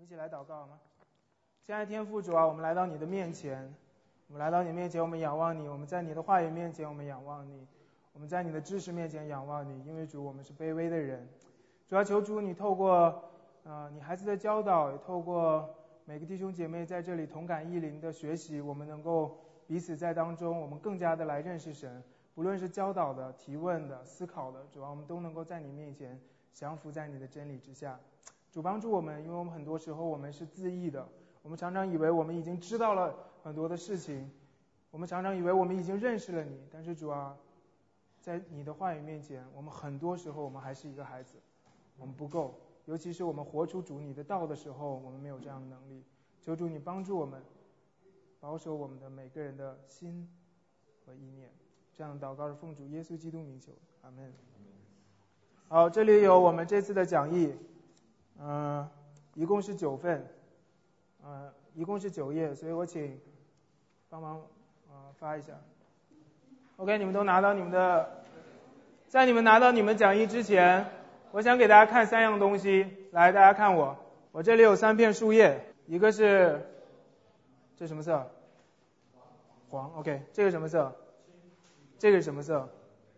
一起来祷告好吗？亲爱的天父主啊，我们来到你的面前，我们来到你面前，我们仰望你，我们在你的话语面前，我们仰望你，我们在你的知识面前仰望你，因为主我们是卑微的人。主要求主你透过你孩子的教导，也透过每个弟兄姐妹在这里同感异灵的学习，我们能够彼此在当中，我们更加的来认识神，不论是教导的、提问的、思考的，主要我们都能够在你面前降服在你的真理之下。主帮助我们，因为我们很多时候我们是自义的，我们常常以为我们已经知道了很多的事情，我们常常以为我们已经认识了你，但是主啊，在你的话语面前，我们很多时候我们还是一个孩子，我们不够，尤其是我们活出主你的道的时候，我们没有这样的能力。求主你帮助我们，保守我们的每个人的心和意念。这样祷告是奉主耶稣基督名求，阿们。好，这里有我们这次的讲义，一共是9份，一共是9页，所以我请帮忙发一下。OK， 你们都拿到你们的，在你们拿到你们讲义之前，我想给大家看3样东西。来，大家看我这里有3片树叶，一个是这什么色？黄。OK， 这个什么色？这个是什么色？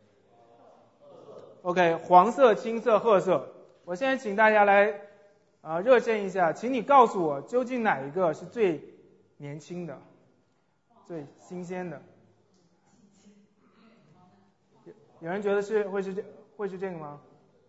OK， 黄色、青色、褐色。我现在请大家来热身一下，请你告诉我究竟哪一个是最年轻的、最新鲜的？有人觉得会是这个吗？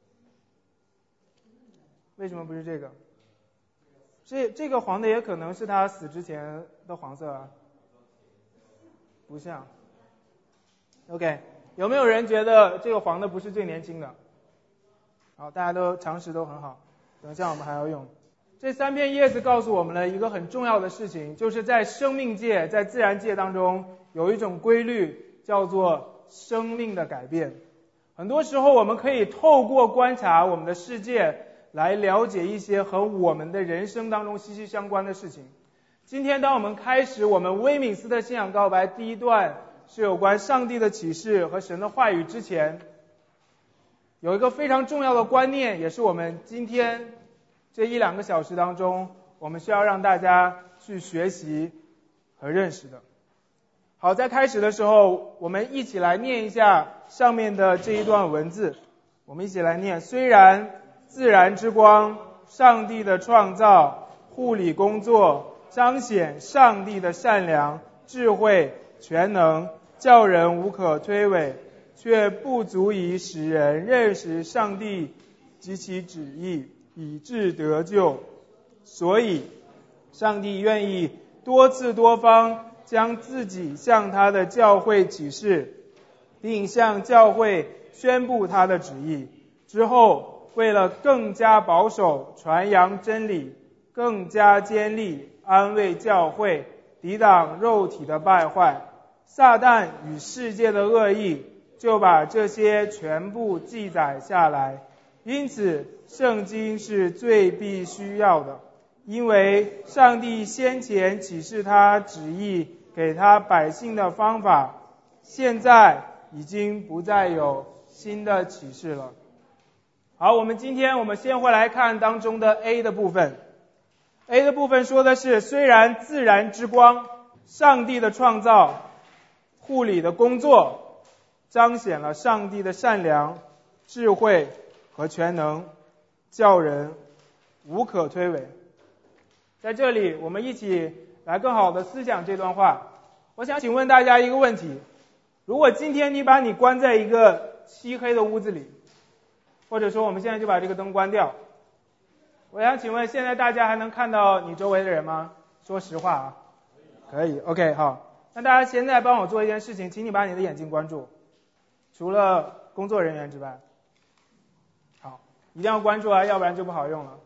为什么不是这个？这个黄的也可能是他死之前的黄色啊，不像。OK， 有没有人觉得这个黄的不是最年轻的？好，大家都常识都很好。等一下我们还要用这3片叶子告诉我们了一个很重要的事情，就是在生命界、在自然界当中有一种规律叫做生命的改变。很多时候我们可以透过观察我们的世界来了解一些和我们的人生当中息息相关的事情。今天当我们开始我们威敏斯的信仰告白第一段是有关上帝的启示和神的话语之前，有一个非常重要的观念，也是我们今天这1-2个小时当中我们需要让大家去学习和认识的。好，在开始的时候我们一起来念一下上面的这一段文字，我们一起来念。虽然自然之光，上帝的创造、护理工作彰显上帝的善良、智慧、全能，叫人无可推诿，却不足以使人认识上帝及其旨意，以致得救。所以上帝愿意多次多方将自己向他的教会启示，并向教会宣布他的旨意。之后为了更加保守传扬真理，更加坚立安慰教会，抵挡肉体的败坏，撒旦与世界的恶意，就把这些全部记载下来。因此圣经是最必须要的，因为上帝先前启示他旨意给他百姓的方法，现在已经不再有新的启示了。好，我们先会来看当中的 A 的部分。A 的部分说的是，虽然自然之光，上帝的创造、护理的工作彰显了上帝的善良、智慧和全能，叫人无可推诿。在这里我们一起来更好的思想这段话。我想请问大家一个问题，如果今天你把你关在一个漆黑的屋子里，或者说我们现在就把这个灯关掉，我想请问现在大家还能看到你周围的人吗？说实话啊。可以。 OK， 好，那大家现在帮我做一件事情，请你把你的眼睛关住，除了工作人员之外。好，一定要关注啊，要不然就不好用了。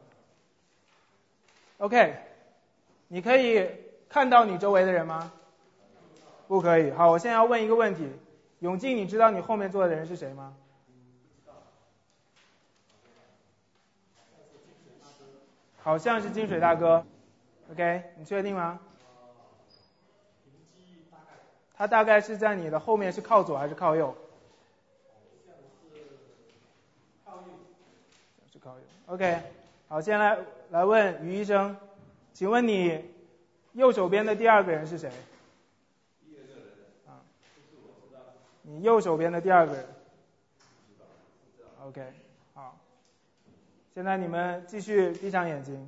OK， 你可以看到你周围的人吗？不可以。好，我现在要问一个问题，永进，你知道你后面坐的人是谁吗？好像是金水大哥。 OK， 你确定吗？他大概是在你的后面，是靠左还是靠右？是靠右。OK， 好，先来问于医生，请问你右手边的第二个人是谁？你右手边的第二个人。OK， 好。现在你们继续闭上眼睛。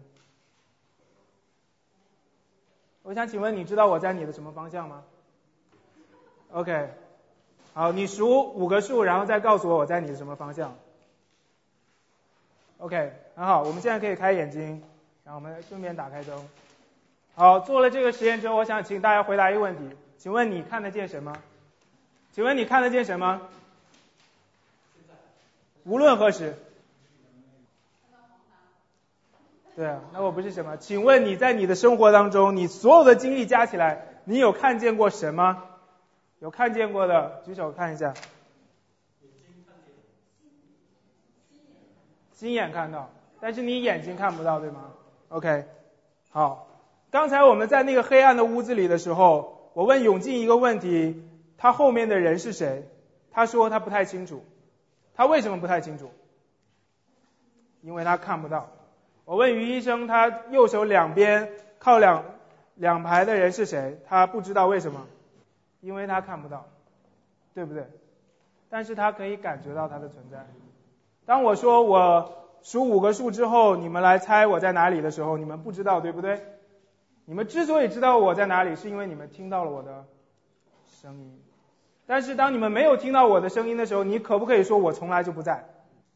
我想请问你知道我在你的什么方向吗 ？OK， 好，你数5个数，然后再告诉我在你的什么方向。OK， 很好，我们现在可以开眼睛，然后我们顺便打开灯。好，做了这个实验之后，我想请大家回答一个问题，请问你看得见什么？请问你看得见什么？无论何时。对啊，那我不是什么？请问你在你的生活当中，你所有的经历加起来，你有看见过什么？有看见过的举手看一下。心眼看到，但是你眼睛看不到，对吗 ？OK， 好。刚才我们在那个黑暗的屋子里的时候，我问永进一个问题，他后面的人是谁？他说他不太清楚。他为什么不太清楚？因为他看不到。我问于医生，他右手两边靠两排的人是谁？他不知道为什么？因为他看不到，对不对？但是他可以感觉到他的存在。当我说我数5个数之后，你们来猜我在哪里的时候，你们不知道，对不对？你们之所以知道我在哪里，是因为你们听到了我的声音。但是当你们没有听到我的声音的时候，你可不可以说我从来就不在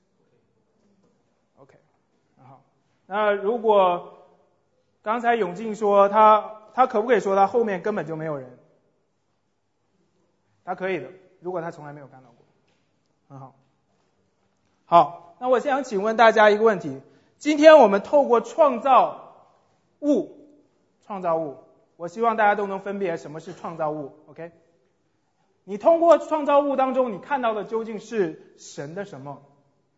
？OK， 好。那如果刚才永进说他可不可以说他后面根本就没有人？他可以的，如果他从来没有看到过。很好。好，那我想请问大家一个问题：今天我们透过创造物，我希望大家都能分别什么是创造物 ，OK？ 你通过创造物当中，你看到的究竟是神的什么？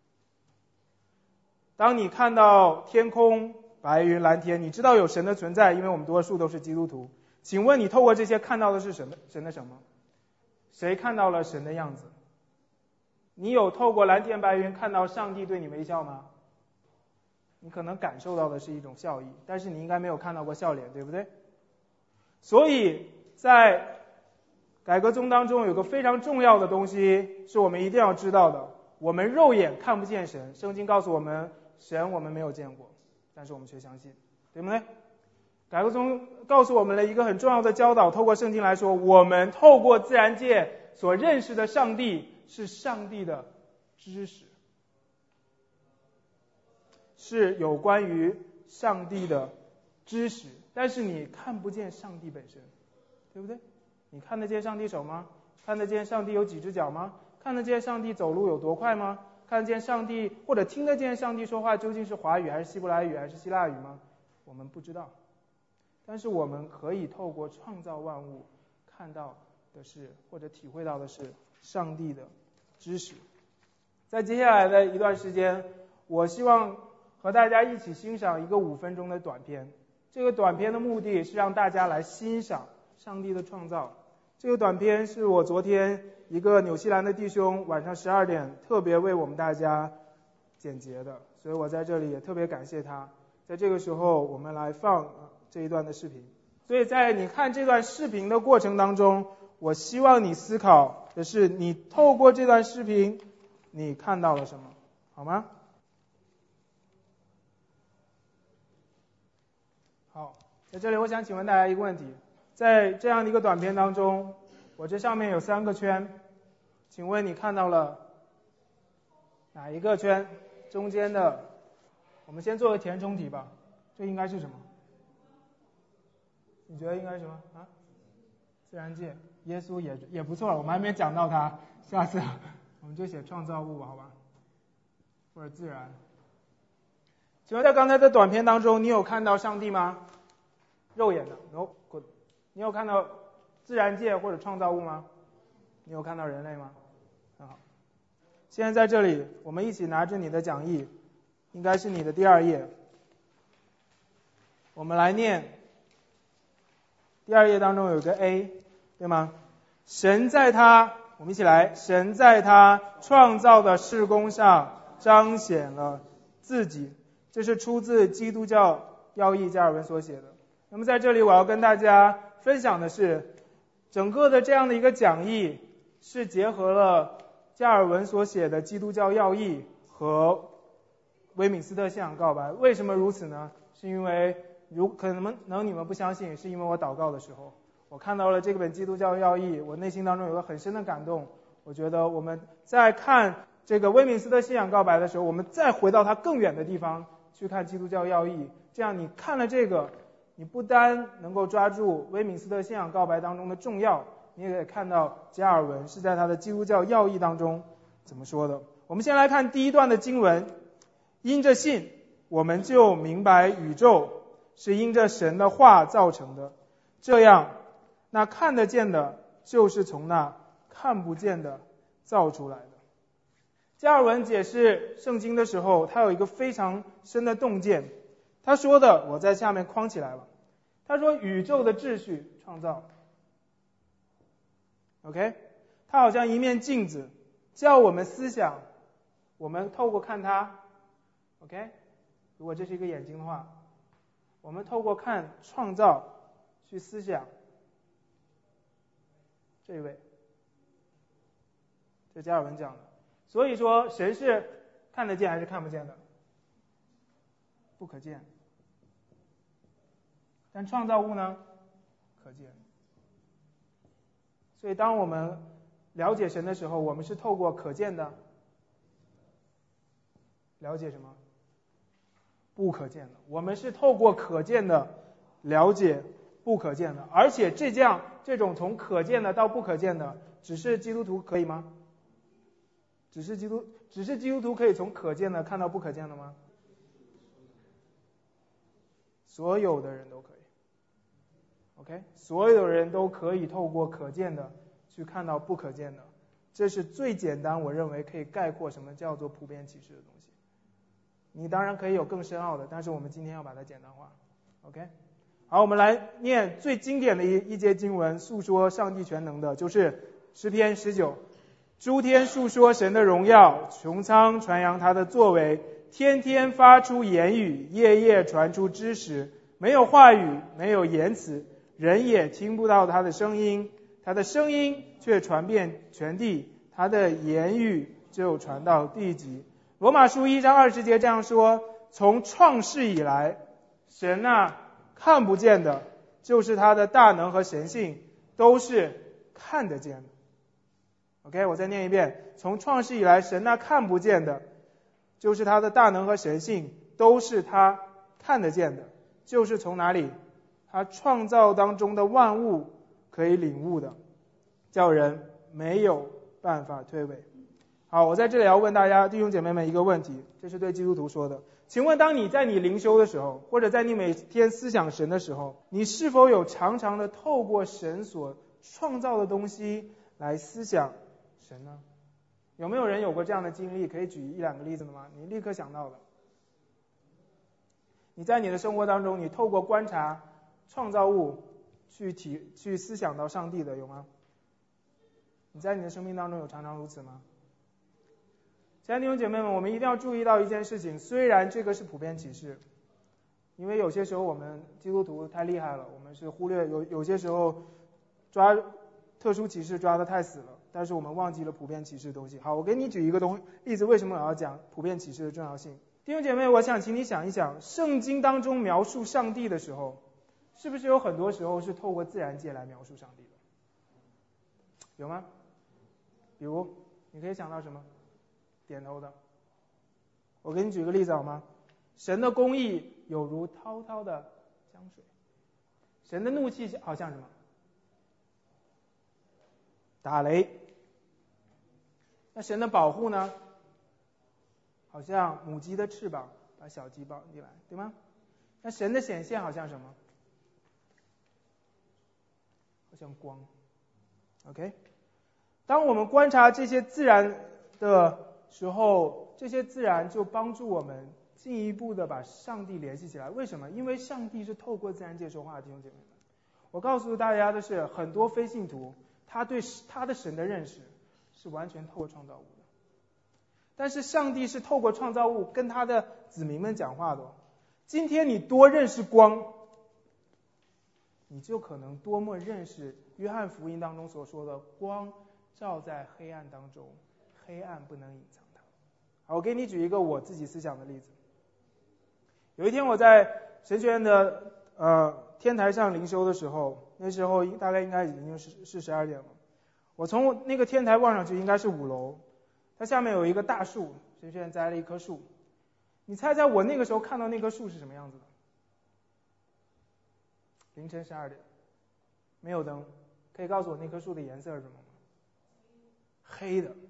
当你看到天空、白云、蓝天，你知道有神的存在，因为我们多数都是基督徒。请问你透过这些看到的是神的什么？谁看到了神的样子？你有透过蓝天白云看到上帝对你微笑吗？你可能感受到的是一种笑意，但是你应该没有看到过笑脸，对不对？所以在改革宗当中有个非常重要的东西是我们一定要知道的，我们肉眼看不见神，圣经告诉我们神我们没有见过，但是我们却相信，对不对？改革宗告诉我们了一个很重要的教导，透过圣经来说，我们透过自然界所认识的上帝是上帝的知识，是有关于上帝的知识，但是你看不见上帝本身，对不对？你看得见上帝手吗？看得见上帝有几只脚吗？看得见上帝走路有多快吗？看得见上帝或者听得见上帝说话究竟是华语还是希伯来语还是希腊语吗？我们不知道，但是我们可以透过创造万物看到的是或者体会到的是上帝的知识。在接下来的一段时间，我希望和大家一起欣赏一个5分钟的短片。这个短片的目的是让大家来欣赏上帝的创造。这个短片是我昨天一个纽西兰的弟兄晚上12点特别为我们大家剪辑的，所以我在这里也特别感谢他。在这个时候我们来放这一段的视频。所以在你看这段视频的过程当中，我希望你思考的是你透过这段视频你看到了什么，好吗？好，在这里我想请问大家一个问题，在这样的一个短片当中，我这上面有3个圈，请问你看到了哪一个圈？中间的，我们先做个填充题吧，这应该是什么？你觉得应该是什么啊？自然界，耶稣也不错，我们还没讲到他，下次我们就写创造物好吧，或者自然。请问在刚才的短片当中，你有看到上帝吗？肉眼的 ，no good。你有看到自然界或者创造物吗？你有看到人类吗？很好。现在在这里，我们一起拿着你的讲义，应该是你的第2页，我们来念。第2页当中有个 A， 对吗？神在他，我们一起来，神在他创造的事工上彰显了自己， 这是出自基督教要义加尔文所写的。那么在这里我要跟大家分享的是，整个的这样的一个讲义是结合了加尔文所写的基督教要义和威敏斯特信仰告白。为什么如此呢？是因为可能你们不相信，是因为我祷告的时候，我看到了这本基督教要义，我内心当中有个很深的感动。我觉得我们在看这个威敏斯特信仰告白的时候，我们再回到它更远的地方去看基督教要义，这样你看了这个，你不单能够抓住威敏斯特信仰告白当中的重要，你也可以看到加尔文是在他的基督教要义当中怎么说的。我们先来看第一段的经文，因着信我们就明白宇宙是因着神的话造成的，这样那看得见的就是从那看不见的造出来的。加尔文解释圣经的时候，他有一个非常深的洞见，他说的我在下面框起来了。他说宇宙的秩序创造 OK， 它好像一面镜子，叫我们思想，我们透过看它 OK， 如果这是一个眼睛的话，我们透过看创造去思想。这一位，这加尔文讲的。所以说神是看得见还是看不见的？不可见。但创造物呢？可见。所以当我们了解神的时候，我们是透过可见的了解什么？不可见的。我们是透过可见的了解不可见的。而且这种从可见的到不可见的，只是基督徒可以吗？只是基督徒可以从可见的看到不可见的吗？所有的人都可以。OK， 所有人都可以透过可见的去看到不可见的，这是最简单，我认为可以概括什么叫做普遍启示的东西。你当然可以有更深奥的，但是我们今天要把它简单化。OK， 好，我们来念最经典的一节经文，诉说上帝全能的，就是诗篇19。诸天述说神的荣耀，穹苍传扬他的作为，天天发出言语，夜夜传出知识。没有话语，没有言辞，人也听不到他的声音，他的声音却传遍全地，他的言语就传到地极。罗马书1章20节这样说，从创世以来，神看不见的，就是他的大能和神性，都是看得见的。OK， 我再念一遍，从创世以来，神看不见的，就是他的大能和神性，都是他看得见的。就是从哪里？他创造当中的万物可以领悟的，叫人没有办法推诿。好，我在这里要问大家弟兄姐妹们一个问题，这是对基督徒说的。请问当你在你灵修的时候，或者在你每天思想神的时候，你是否有常常的透过神所创造的东西来思想神呢？有没有人有过这样的经历？可以举一两个例子的吗？你立刻想到的。你在你的生活当中，你透过观察创造物去思想到上帝的有吗？你在你的生命当中有常常如此吗？亲爱的弟兄姐妹们，我们一定要注意到一件事情，虽然这个是普遍启示，因为有些时候我们基督徒太厉害了，我们是忽略有些时候抓特殊启示抓得太死了，但是我们忘记了普遍启示的东西。好，我给你举一个例子，为什么我要讲普遍启示的重要性？弟兄姐妹，我想请你想一想，圣经当中描述上帝的时候，是不是有很多时候是透过自然界来描述上帝的？有吗？比如你可以想到什么？点头的。我给你举个例子好吗？神的公义有如滔滔的江水，神的怒气好像什么？打雷。那神的保护呢？好像母鸡的翅膀把小鸡抱进来，对吗？那神的显现好像什么？好像光。OK， 当我们观察这些自然的时候，这些自然就帮助我们进一步的把上帝联系起来。为什么？因为上帝是透过自然界说话的，弟兄姐妹们。我告诉大家的是，很多非信徒他对他的神的认识是完全透过创造物的。 但是上帝是透过创造物跟他的子民们讲话的。今天你多认识光，你就可能多么认识约翰福音当中所说的光照在黑暗当中，黑暗不能隐藏它。好，我给你举一个我自己思想的例子。有一天我在神学院的天台上灵修的时候，那时候大概应该已经是12点了。我从那个天台望上去，应该是5楼，它下面有一个大树，神学院栽了一棵树。你猜猜我那个时候看到那棵树是什么样子的？凌晨12点，没有灯，可以告诉我那棵树的颜色是什么吗？黑的。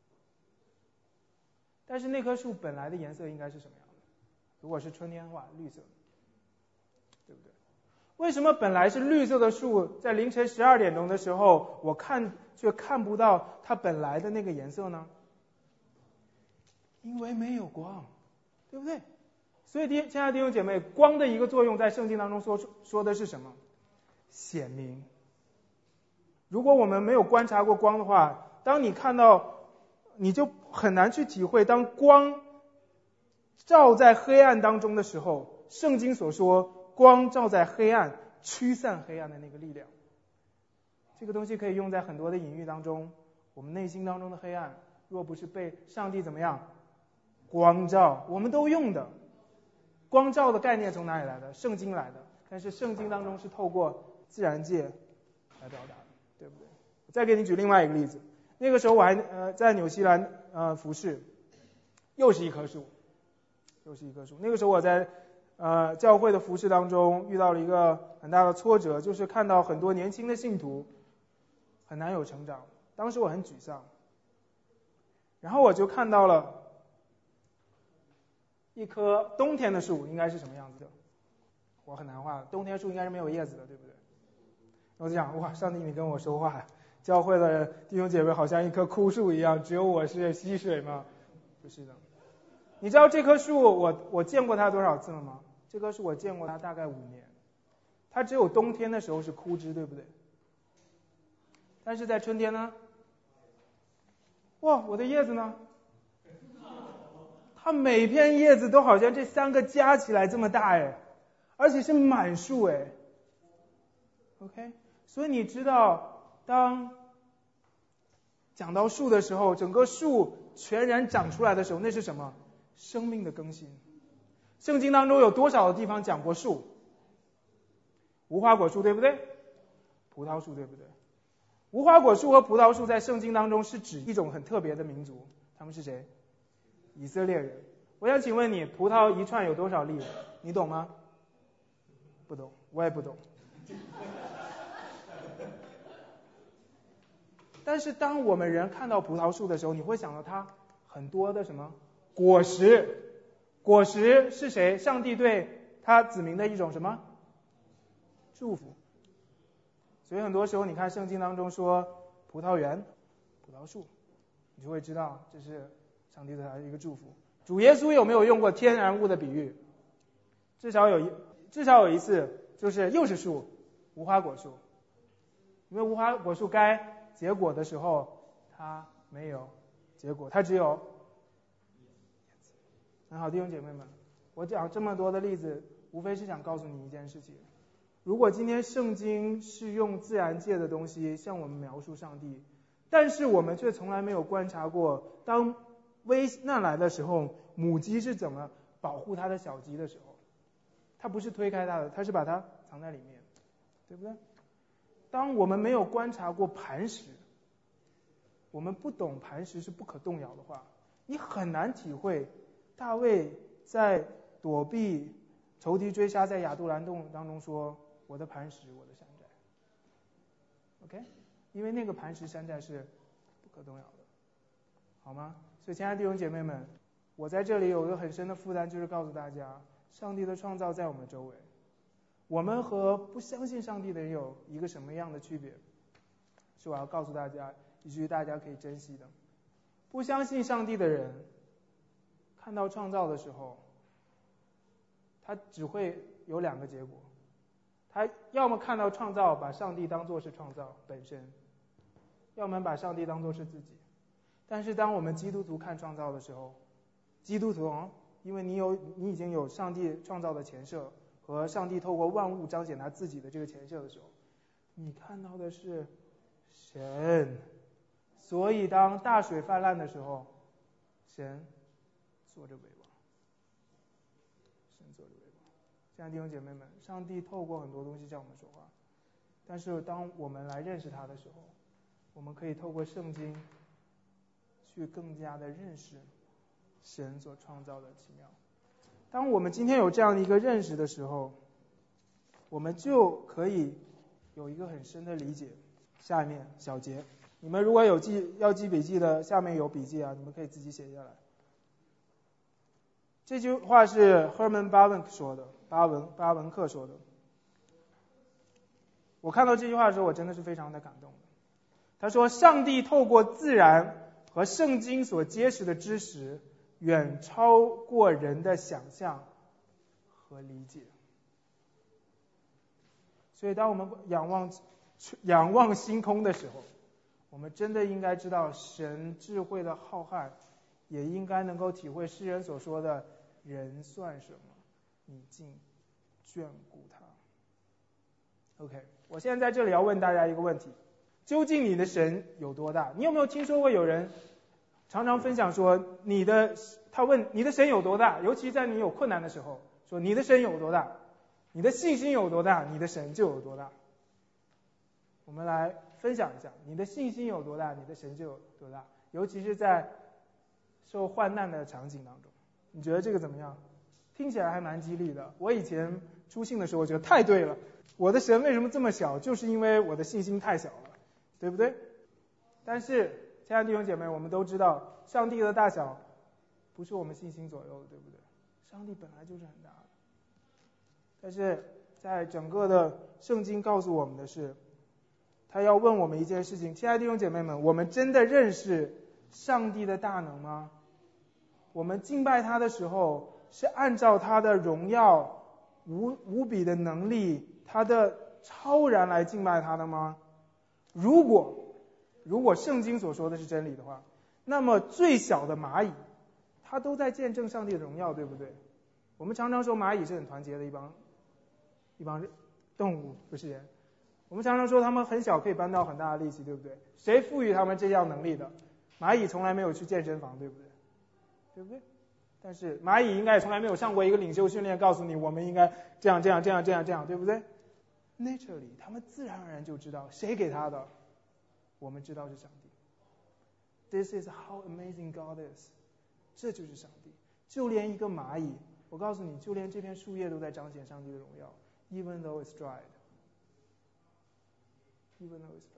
但是那棵树本来的颜色应该是什么样的？如果是春天的话，绿色，对不对？为什么本来是绿色的树，在凌晨12点钟的时候，我却看不到它本来的那个颜色呢？因为没有光，对不对？所以亲爱的弟兄姐妹，光的一个作用在圣经当中说的是什么？显明。如果我们没有观察过光的话，当你看到，你就很难去体会，当光照在黑暗当中的时候，圣经所说光照在黑暗，驱散黑暗的那个力量。这个东西可以用在很多的隐喻当中。我们内心当中的黑暗，若不是被上帝怎么样光照，我们都用的。光照的概念从哪里来的？圣经来的，但是圣经当中是透过自然界来表达的，对不对？我再给你举另外一个例子。那个时候我还在纽西兰服侍，又是一棵树。那个时候我在教会的服侍当中遇到了一个很大的挫折，就是看到很多年轻的信徒很难有成长。当时我很沮丧，然后我就看到了一棵冬天的树应该是什么样子的，我很难画。冬天树应该是没有叶子的，对不对？我就想，哇，上帝你跟我说话，教会的弟兄姐妹好像一棵枯树一样，只有我是溪水吗？不是的。你知道这棵树我见过它多少次了吗？这棵树我见过它大概5年，它只有冬天的时候是枯枝，对不对？但是在春天呢？哇，我的叶子呢？它每片叶子都好像这3个加起来这么大哎，而且是满树哎。OK， 所以你知道，当讲到树的时候，整个树全然长出来的时候，那是什么？生命的更新。圣经当中有多少的地方讲过树？无花果树对不对？葡萄树对不对？无花果树和葡萄树在圣经当中是指一种很特别的民族，他们是谁？以色列人。我想请问你，葡萄一串有多少粒？你懂吗？不懂，我也不懂。但是当我们人看到葡萄树的时候，你会想到它很多的什么果实？果实是谁？上帝对他子民的一种什么祝福？所以很多时候你看圣经当中说葡萄园、葡萄树，你就会知道这是上帝对他的一个祝福。主耶稣有没有用过天然物的比喻？至少有一次，就是又是树，无花果树。因为无花果树该结果的时候，它没有结果，它只有很好，弟兄姐妹们，我讲这么多的例子，无非是想告诉你一件事情：如果今天圣经是用自然界的东西向我们描述上帝，但是我们却从来没有观察过，当危难来的时候，母鸡是怎么保护它的小鸡的时候，它不是推开它的，它是把它藏在里面，对不对？当我们没有观察过磐石，我们不懂磐石是不可动摇的话，你很难体会大卫在躲避仇敌追杀，在亚杜兰洞当中说：“我的磐石，我的山寨。” OK， 因为那个磐石山寨是不可动摇的，好吗？所以亲爱的弟兄姐妹们，我在这里有一个很深的负担，就是告诉大家，上帝的创造在我们周围，我们和不相信上帝的人有一个什么样的区别？是我要告诉大家，以至于大家可以珍惜的。不相信上帝的人，看到创造的时候，他只会有2个结果：他要么看到创造，把上帝当作是创造本身；要么把上帝当作是自己。 但是当我们基督徒看创造的时候，基督徒因为你已经有上帝创造的前设和上帝透过万物彰显他自己的这个前设的时候，你看到的是神。所以当大水泛滥的时候，神坐着为王，神坐着为王。亲爱的弟兄姐妹们，上帝透过很多东西向我们说话，但是当我们来认识他的时候，我们可以透过圣经去更加的认识神所创造的奇妙。当我们今天有这样的一个认识的时候，我们就可以有一个很深的理解。下面小节，你们如果有要记笔记的，下面有笔记啊，你们可以自己写下来。这句话是赫曼·巴文说的，巴文克说的。我看到这句话的时候，我真的是非常的感动的。他说，上帝透过自然和圣经所揭示的知识，远超过人的想象和理解。所以当我们仰望星空的时候，我们真的应该知道神智慧的浩瀚，也应该能够体会诗人所说的人算什么，你竟眷顾他。 OK， 我现在在这里要问大家一个问题，究竟你的神有多大？你有没有听说过有人常常分享说他问你的神有多大，尤其在你有困难的时候，说你的神有多大，你的信心有多大，你的神就有多大。我们来分享一下，你的信心有多大，你的神就有多大，尤其是在受患难的场景当中。你觉得这个怎么样？听起来还蛮激励的。我以前初信的时候，我觉得太对了，我的神为什么这么小？就是因为我的信心太小了，对不对？但是亲爱的弟兄姐妹，我们都知道上帝的大小不是我们信心左右的，对不对？上帝本来就是很大的。但是在整个的圣经告诉我们的是，他要问我们一件事情，亲爱的弟兄姐妹们，我们真的认识上帝的大能吗？我们敬拜他的时候，是按照他的荣耀、无比的能力、他的超然来敬拜他的吗？如果圣经所说的是真理的话，那么最小的蚂蚁，它都在见证上帝的荣耀，对不对？我们常常说蚂蚁是很团结的一帮动物，不是人。我们常常说他们很小可以搬到很大的力气，对不对？谁赋予他们这样能力的？蚂蚁从来没有去健身房，对不对？对不对？但是蚂蚁应该也从来没有上过一个领袖训练，告诉你我们应该这样，对不对？ Naturally， 他们自然而然就知道谁给他的，我们知道是上帝。This is how amazing God is， 这就是上帝。就连一个蚂蚁，我告诉你，就连这片树叶都在彰显上帝的荣耀。Even though it's dried， 弟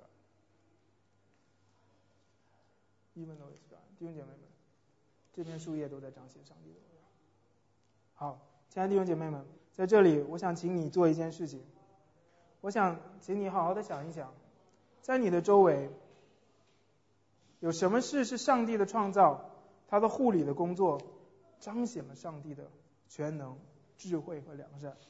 兄姐妹们，这片树叶都在彰显上帝的荣耀。好，亲爱的弟兄姐妹们，在这里我想请你做一件事情，我想请你好好的想一想，在你的周围有什么事是上帝的创造，他的护理的工作彰显了上帝的全能、智慧和良善。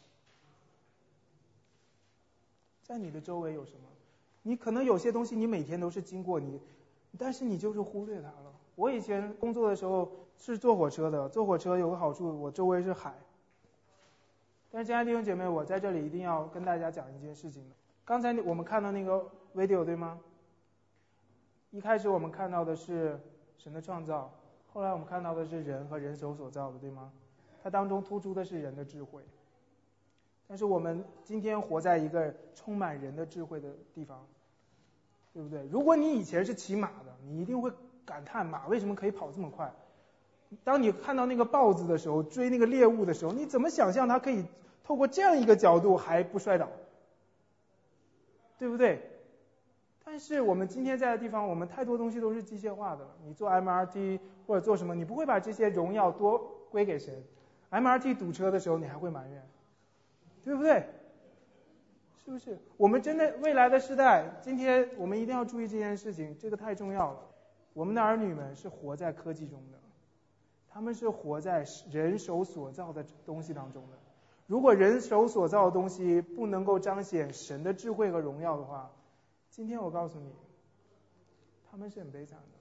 在你的周围有什么？你可能有些东西你每天都是经过你，但是你就是忽略它了。我以前工作的时候是坐火车的，坐火车有个好处，我周围是海。但是亲爱的弟兄姐妹，我在这里一定要跟大家讲一件事情。刚才我们看到那个 video 对吗？一开始我们看到的是神的创造，后来我们看到的是人和人手所造的，对吗？它当中突出的是人的智慧。但是我们今天活在一个充满人的智慧的地方，对不对？如果你以前是骑马的，你一定会感叹马为什么可以跑这么快。当你看到那个豹子的时候，追那个猎物的时候，你怎么想象它可以透过这样一个角度还不摔倒，对不对？但是我们今天在的地方，我们太多东西都是机械化的了。你做 MRT 或者做什么，你不会把这些荣耀多归给神。MRT 堵车的时候，你还会埋怨，对不对？是不是？我们真的未来的时代，今天我们一定要注意这件事情，这个太重要了。我们的儿女们是活在科技中的，他们是活在人手所造的东西当中的。如果人手所造的东西不能够彰显神的智慧和荣耀的话，今天我告诉你，他们是很悲惨的。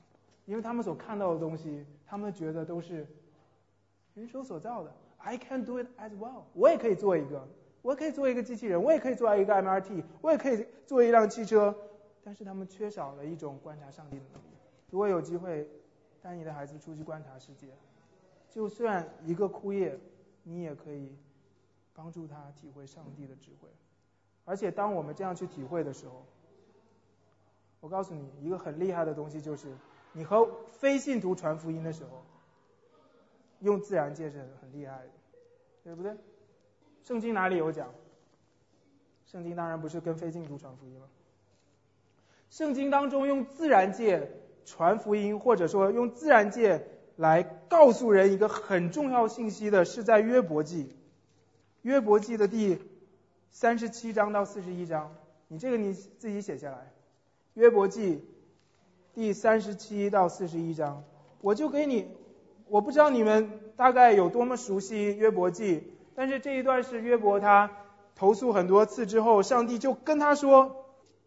因为他们所看到的东西，他们觉得都是人手所造的。I can do it as well， 我也可以做一个，我可以做一个机器人，我也可以做一个 MRT， 我也可以做一辆汽车，但是他们缺少了一种观察上帝的能力。如果有机会带你的孩子出去观察世界，就算一个枯叶，你也可以帮助他体会上帝的智慧。而且当我们这样去体会的时候，我告诉你一个很厉害的东西，就是你和非信徒传福音的时候，用自然界是很厉害的，对不对？圣经哪里有讲？圣经当然不是跟非信徒传福音了。圣经当中用自然界传福音，或者说用自然界来告诉人一个很重要信息的，是在约伯记。约伯记的第37章到41章，你自己写下来。约伯记第37到41章，我就给你，我不知道你们大概有多么熟悉约伯记，但是这一段是约伯他投诉很多次之后，上帝就跟他说，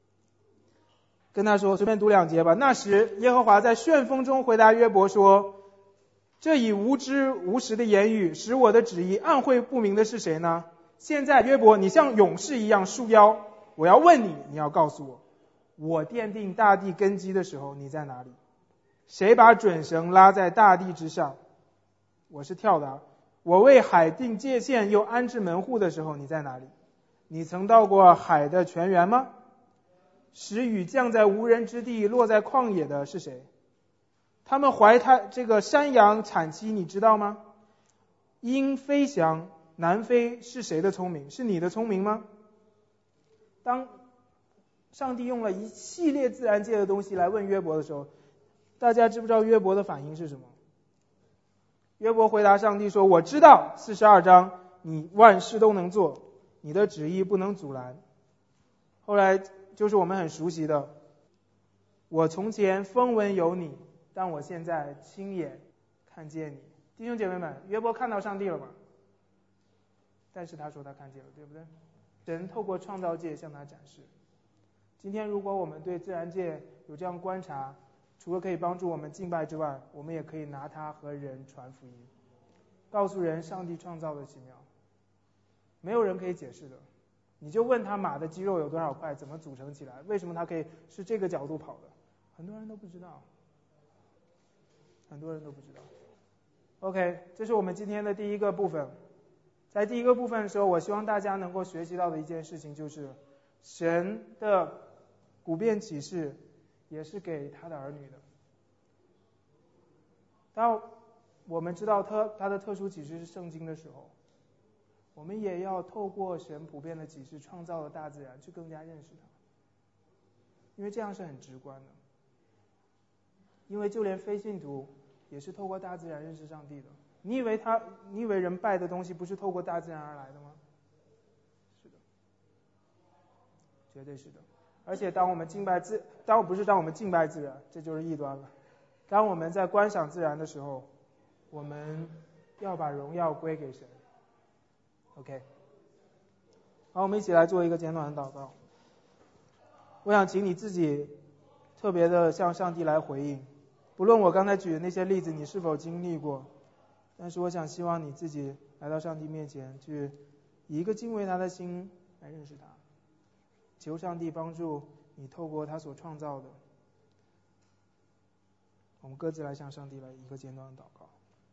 随便读2节吧。那时耶和华在旋风中回答约伯说，这以无知无实的言语使我的旨意暗晦不明的是谁呢？现在约伯，你像勇士一样束腰，我要问你，你要告诉我，我奠定大地根基的时候你在哪里？谁把准绳拉在大地之上？我是跳的。我为海定界限又安置门户的时候你在哪里？你曾到过海的泉源吗？使雨降在无人之地，落在旷野的是谁？他们怀胎这个山羊产期，你知道吗？鹰飞翔南飞是谁的聪明？是你的聪明吗？当上帝用了一系列自然界的东西来问约伯的时候，大家知不知道约伯的反应是什么？约伯回答上帝说，我知道42章你万事都能做，你的旨意不能阻拦。后来就是我们很熟悉的，我从前风闻有你，但我现在亲眼看见你。弟兄姐妹们，约伯看到上帝了吗？但是他说他看见了，对不对？神透过创造界向他展示。今天如果我们对自然界有这样观察，除了可以帮助我们敬拜之外，我们也可以拿它和人传福音，告诉人上帝创造的奇妙，没有人可以解释的。你就问他马的肌肉有多少块，怎么组成起来，为什么它可以是这个角度跑的，很多人都不知道，很多人都不知道。OK， 这是我们今天的第一个部分。在第一个部分的时候，我希望大家能够学习到的一件事情就是，神的普遍启示也是给他的儿女的。当我们知道他的特殊启示是圣经的时候，我们也要透过神普遍的启示创造的大自然去更加认识他，因为这样是很直观的。因为就连非信徒也是透过大自然认识上帝的。你以为人拜的东西不是透过大自然而来的吗？是的，绝对是的。而且当我们敬拜自然，这就是异端了。当我们在观赏自然的时候，我们要把荣耀归给神。OK， 好，我们一起来做一个简短的祷告。我想请你自己特别的向上帝来回应，不论我刚才举的那些例子你是否经历过，但是我想希望你自己来到上帝面前，去以一个敬畏他的心来认识他，求上帝帮助你透过他所创造的。我们各自来向上帝来一个简短的祷告。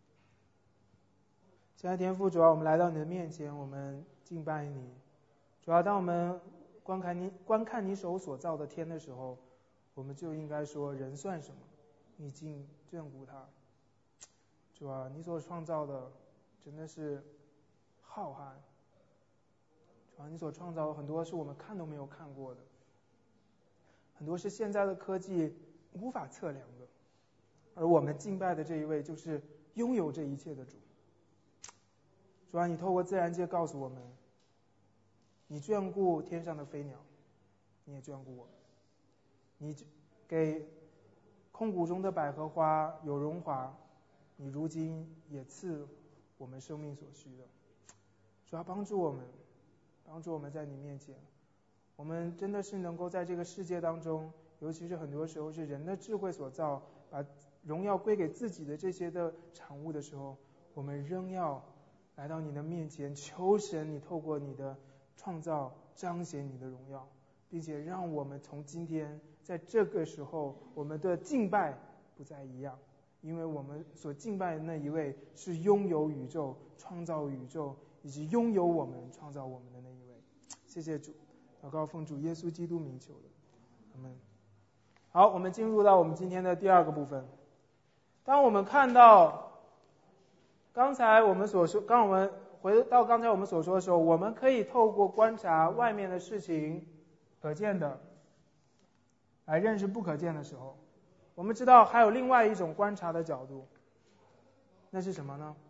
亲爱的天父，主要我们来到你的面前，我们敬拜你。主要当我们观看你手所造的天的时候，我们就应该说，人算什么？你竟眷顾他。主啊，你所创造的真的是浩瀚。主啊，你所创造的很多是我们看都没有看过的，很多是现在的科技无法测量的，而我们敬拜的这一位就是拥有这一切的主。主啊，你透过自然界告诉我们，你眷顾天上的飞鸟，你也眷顾我们。你给空谷中的百合花有荣华，你如今也赐我们生命所需的。主要帮助我们在你面前，我们真的是能够在这个世界当中，尤其是很多时候是人的智慧所造，把荣耀归给自己的这些的产物的时候，我们仍要来到你的面前，求神你透过你的创造彰显你的荣耀，并且让我们从今天在这个时候，我们的敬拜不再一样，因为我们所敬拜的那一位是拥有宇宙、创造宇宙以及拥有我们、创造我们的那一位。谢谢主，祷告奉主耶稣基督名求的，阿们。好，我们进入到我们今天的第二个部分。当我们看到刚才我们所说，回到刚才我们所说的时候，我们可以透过观察外面的事情，可见的，来认识不可见的时候，我们知道还有另外一种观察的角度，那是什么呢？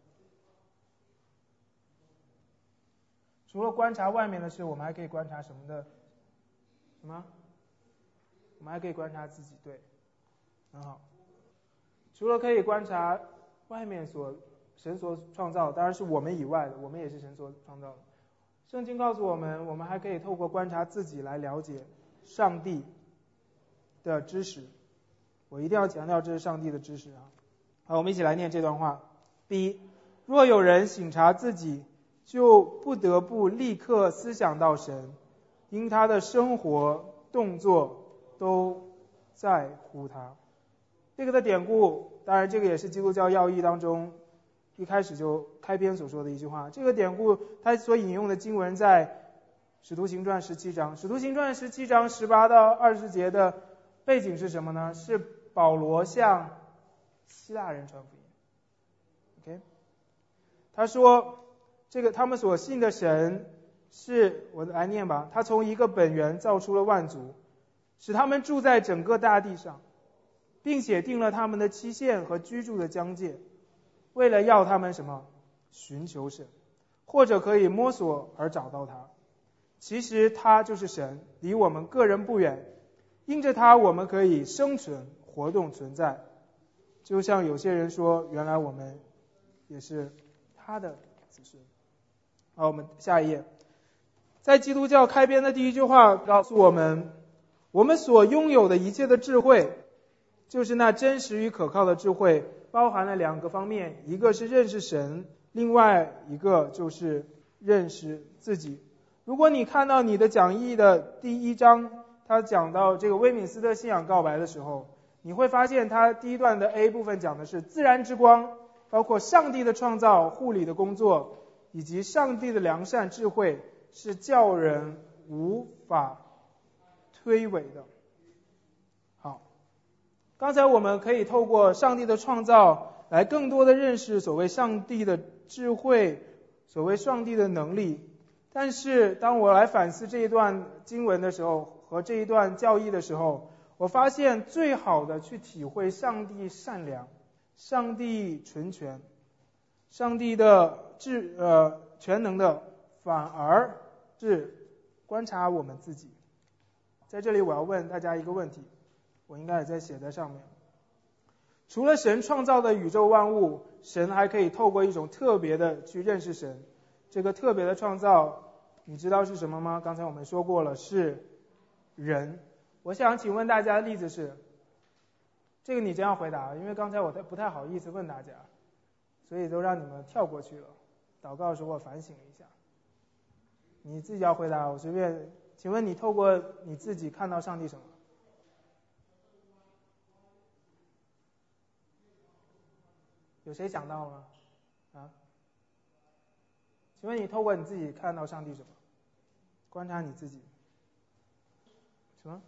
除了观察外面的事，我们还可以观察什么的？什么？我们还可以观察自己，对，很好。除了可以观察外面神所创造，当然是我们以外的，我们也是神所创造的。圣经告诉我们，我们还可以透过观察自己来了解上帝的知识。我一定要强调，这是上帝的知识啊。好，我们一起来念这段话。第一，若有人省察自己，就不得不立刻思想到神，因他的生活动作都在乎他。这个的典故，当然这个也是基督教要义当中一开始就开篇所说的一句话。这个典故它所引用的经文在使徒行传17章。使徒行传17章18到20节的背景是什么呢？是保罗向希腊人传福音。OK， 他说这个他们所信的神是，我来念吧，他从一个本源造出了万族，使他们住在整个大地上，并且定了他们的期限和居住的疆界，为了要他们什么？寻求神，或者可以摸索而找到他。其实他就是神，离我们个人不远，因着他我们可以生存、活动、存在。就像有些人说，原来我们也是他的子孙。好，我们下一页。在基督教开篇的第一句话告诉我们，我们所拥有的一切的智慧，就是那真实与可靠的智慧，包含了两个方面，一个是认识神，另外一个就是认识自己。如果你看到你的讲义的第一章，他讲到这个威敏斯特信仰告白的时候，你会发现他第一段的 A 部分讲的是自然之光，包括上帝的创造、护理的工作，以及上帝的良善智慧是叫人无法推诿的。好，刚才我们可以透过上帝的创造来更多的认识所谓上帝的智慧，所谓上帝的能力。但是当我来反思这一段经文的时候，和这一段教义的时候，我发现最好的去体会上帝善良、上帝纯全、上帝的全能的，反而是观察我们自己。在这里我要问大家一个问题，我应该也在写在上面。除了神创造的宇宙万物，神还可以透过一种特别的去认识神。这个特别的创造，你知道是什么吗？刚才我们说过了，是人。我想请问大家的例子是，这个你这样回答，因为刚才我不太好意思问大家，所以都让你们跳过去了。祷告的时候我反省了一下，你自己要回答，我随便。请问你透过你自己看到上帝什么？有谁想到吗？啊？请问你透过你自己看到上帝什么？观察你自己。什么？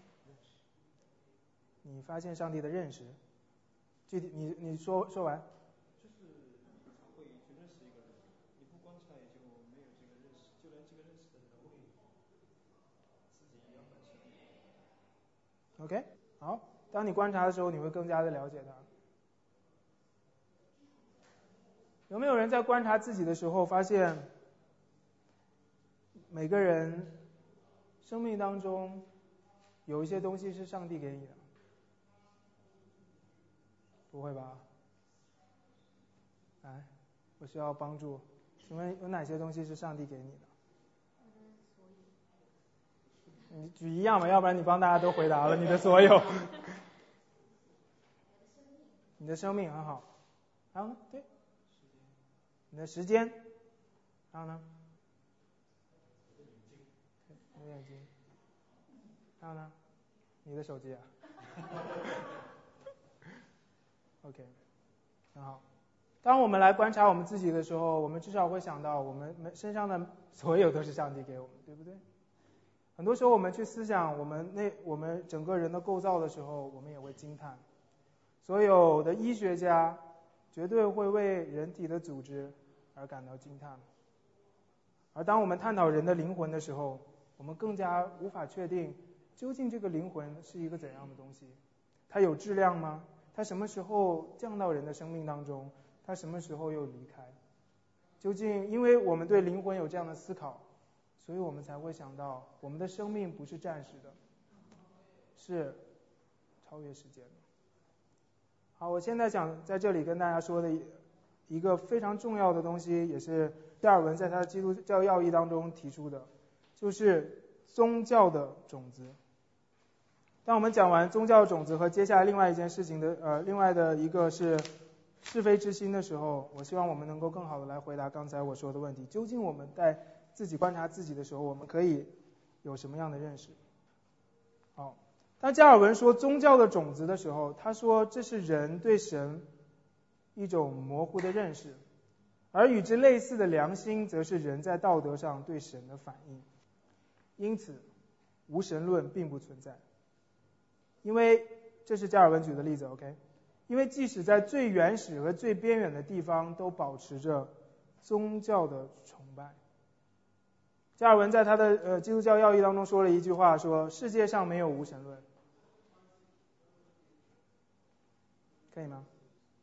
你发现上帝的认识？具体你说完。 就是常会去认识一个人，你不观察也就没有这个认识，就连这个认识的能力自己也要很强。 OK， 好，当你观察的时候，你会更加的了解他。有没有人在观察自己的时候发现，每个人生命当中有一些东西是上帝给你的？不会吧？来，我需要帮助。请问有哪些东西是上帝给你的？你举一样吧，要不然你帮大家都回答了你的所有。 你的生命很好。然后呢？对，你的时间。然后呢？你的眼睛。然后呢？你的手机啊。OK， 很好。当我们来观察我们自己的时候，我们至少会想到，我们身上的所有都是上帝给我们，对不对？很多时候我们去思想我们整个人的构造的时候，我们也会惊叹。所有的医学家绝对会为人体的组织而感到惊叹。而当我们探讨人的灵魂的时候，我们更加无法确定究竟这个灵魂是一个怎样的东西。它有质量吗？它什么时候降到人的生命当中？它什么时候又离开？究竟因为我们对灵魂有这样的思考，所以我们才会想到我们的生命不是暂时的，是超越时间的。好，我现在想在这里跟大家说的一个非常重要的东西，也是加尔文在他的基督教要义当中提出的，就是宗教的种子。当我们讲完宗教种子和接下来另外一件事情的另外的一个是非之心的时候，我希望我们能够更好的来回答刚才我说的问题。究竟我们在自己观察自己的时候，我们可以有什么样的认识？好，当加尔文说宗教的种子的时候，他说这是人对神一种模糊的认识，而与之类似的良心则是人在道德上对神的反应。因此无神论并不存在。因为这是加尔文举的例子 ，OK？ 因为即使在最原始和最边远的地方都保持着宗教的崇拜。加尔文在他的基督教要义当中说了一句话，说世界上没有无神论，可以吗？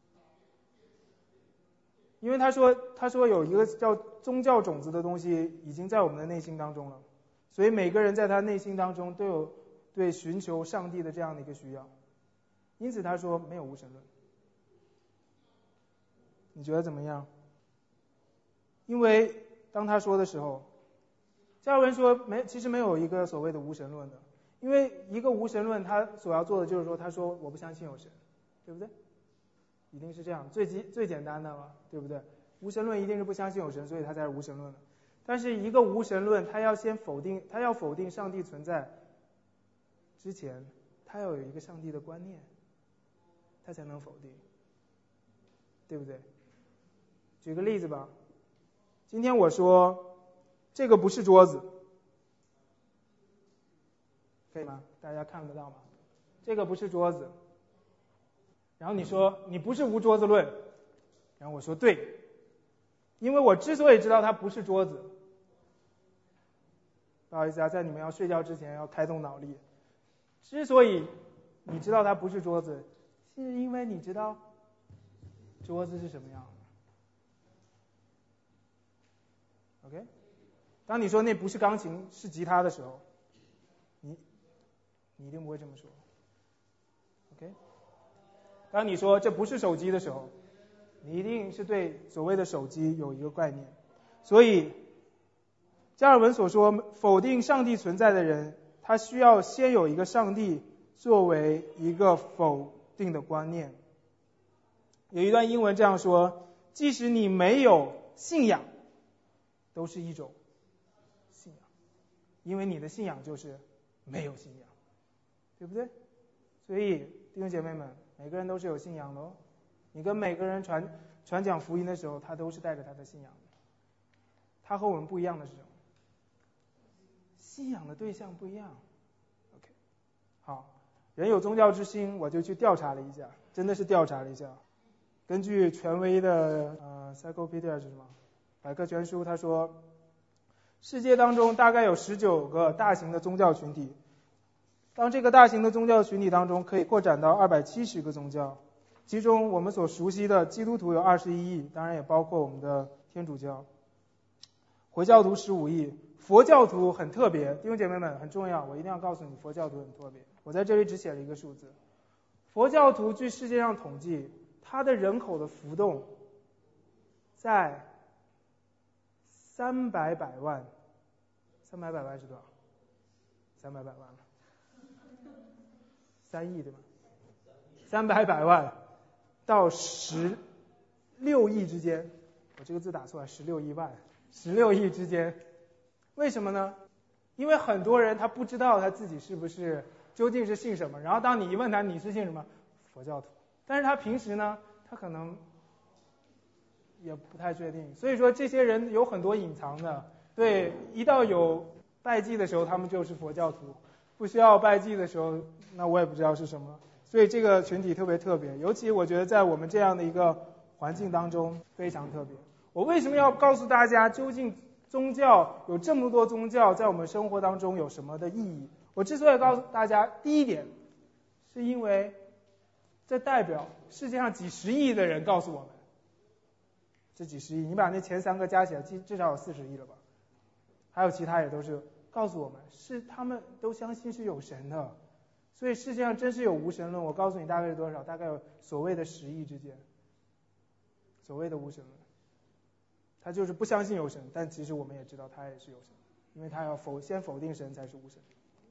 因为他说有一个叫宗教种子的东西已经在我们的内心当中了，所以每个人在他内心当中都有对寻求上帝的这样的一个需要，因此他说没有无神论。你觉得怎么样？因为当他说的时候，加尔文说其实没有一个所谓的无神论的，因为一个无神论他所要做的就是说，他说我不相信有神，对不对？一定是这样，最简单的嘛，对不对？无神论一定是不相信有神，所以他才是无神论的。但是一个无神论，他要否定上帝存在之前，他要有一个上帝的观念，他才能否定，对不对？举个例子吧，今天我说这个不是桌子，可以吗？大家看得到吗？这个不是桌子。然后你说你不是无桌子论，然后我说对，因为我之所以知道它不是桌子，不好意思啊，在你们要睡觉之前要开动脑力。之所以你知道它不是桌子，是因为你知道桌子是什么样的。OK， 当你说那不是钢琴是吉他的时候，你一定不会这么说。OK， 当你说这不是手机的时候，你一定是对所谓的手机有一个概念。所以加尔文所说否定上帝存在的人，他需要先有一个上帝作为一个否定的观念。有一段英文这样说，即使你没有信仰，都是一种信仰，因为你的信仰就是没有信仰，对不对？所以弟兄姐妹们，每个人都是有信仰的哦。你跟每个人传讲福音的时候，他都是带着他的信仰的。他和我们不一样的是什么？信仰的对象不一样。OK， 好，人有宗教之心，我就去调查了一下，真的是调查了一下。根据权威的Encyclopedia 是什么？百科全书，他说，世界当中大概有19个大型的宗教群体。当这个大型的宗教群体当中可以扩展到270个宗教，其中我们所熟悉的基督徒有21亿，当然也包括我们的天主教。回教徒15亿，佛教徒很特别，弟兄姐妹们很重要，我一定要告诉你，佛教徒很特别。我在这里只写了一个数字，佛教徒据世界上统计，它的人口的浮动在300百万，300百万是多少？300百万了，3亿对吧？300百万到16亿之间，我这个字打错了，16亿万，16亿之间。为什么呢？因为很多人他不知道他自己是不是究竟是信什么，然后当你一问他你是信什么，佛教徒，但是他平时呢他可能也不太确定，所以说这些人有很多隐藏的，对，一到有拜祭的时候他们就是佛教徒，不需要拜祭的时候那我也不知道是什么，所以这个群体特别，尤其我觉得在我们这样的一个环境当中非常特别。我为什么要告诉大家究竟宗教有这么多宗教在我们生活当中有什么的意义？我之所以告诉大家，第一点是因为这代表世界上几十亿的人告诉我们，这几十亿，你把那前3个加起来至少有40亿了吧，还有其他也都是告诉我们是他们都相信是有神的，所以世界上真是有无神论。我告诉你大概是多少，大概有所谓的10亿之间，所谓的无神论，他就是不相信有神，但其实我们也知道他也是有神，因为他要先否定神才是无神。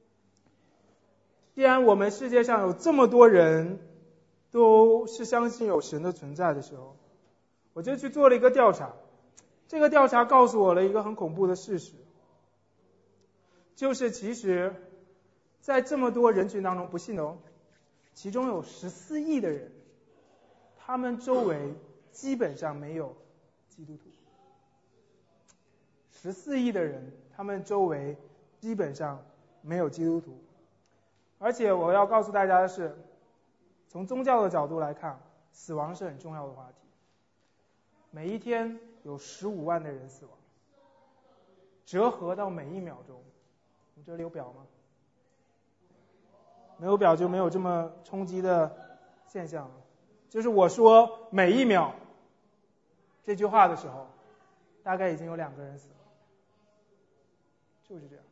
既然我们世界上有这么多人都是相信有神的存在的时候，我就去做了一个调查。这个调查告诉我了一个很恐怖的事实，就是其实在这么多人群当中，不信的哦，其中有14亿的人，他们周围基本上没有基督徒。14亿的人，他们周围基本上没有基督徒。而且我要告诉大家的是，从宗教的角度来看，死亡是很重要的话题。每一天有15万的人死亡，折合到每1秒钟，你这里有表吗？没有表就没有这么冲击的现象了。就是我说每1秒这句话的时候，大概已经有2个人死了，就是这样。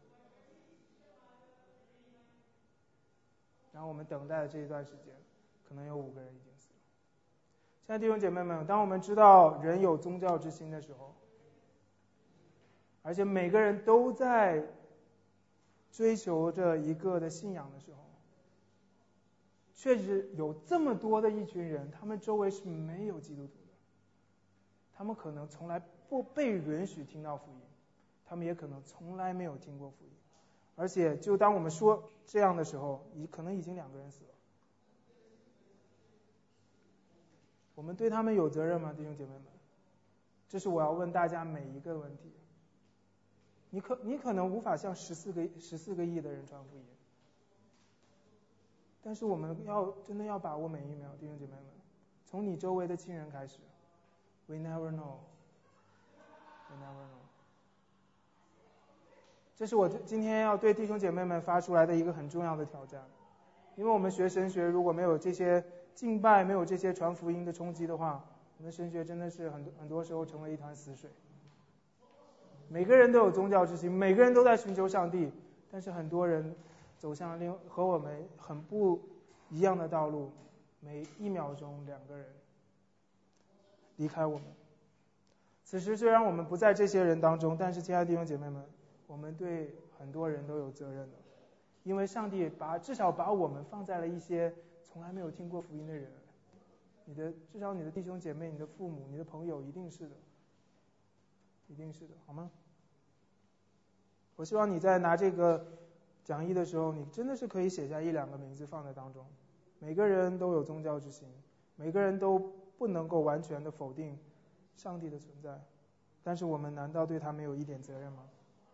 然后我们等待的这一段时间，可能有5个人已经死了。亲爱的弟兄姐妹们，当我们知道人有宗教之心的时候，而且每个人都在追求着一个的信仰的时候，确实有这么多的一群人，他们周围是没有基督徒的，他们可能从来不被允许听到福音，他们也可能从来没有听过福音。而且就当我们说这样的时候，可能已经2个人死了。我们对他们有责任吗，弟兄姐妹们？这是我要问大家每一个问题。你可能无法向14个亿的人传福音，但是我们真的要把握每1秒，弟兄姐妹们，从你周围的亲人开始。We never know. We never know. 这是我今天要对弟兄姐妹们发出来的一个很重要的挑战，因为我们学神学如果没有这些敬拜，没有这些传福音的冲击的话，我们的神学真的是很多时候成为一潭死水。每个人都有宗教之心，每个人都在寻求上帝，但是很多人走向和我们很不一样的道路，每1秒钟2个人离开我们。此时虽然我们不在这些人当中，但是亲爱的弟兄姐妹们，我们对很多人都有责任的，因为上帝至少把我们放在了一些从来没有听过福音的人，至少你的弟兄姐妹、你的父母、你的朋友，一定是的，一定是的，好吗？我希望你在拿这个讲义的时候，你真的是可以写下1-2个名字放在当中。每个人都有宗教之心，每个人都不能够完全的否定上帝的存在，但是我们难道对他没有一点责任吗？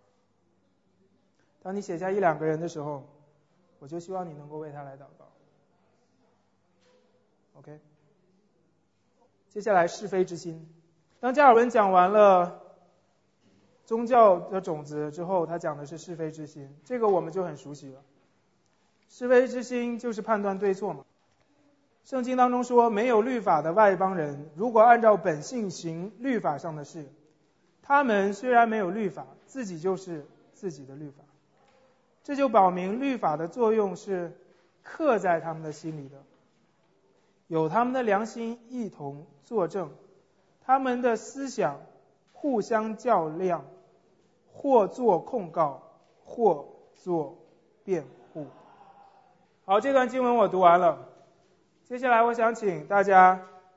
当你写下1-2个人的时候，我就希望你能够为他来祷告。OK， 接下来是非之心。当加尔文讲完了宗教的种子之后，他讲的是是非之心，这个我们就很熟悉了。是非之心就是判断对错嘛。圣经当中说，没有律法的外邦人，如果按照本性行律法上的事，他们虽然没有律法，自己就是自己的律法。这就表明律法的作用是刻在他们的心里的，有他们的良心一同作证，他们的思想互相较量，或作控告，或作辩护。好，这段经文我读完了，接下来我想请大家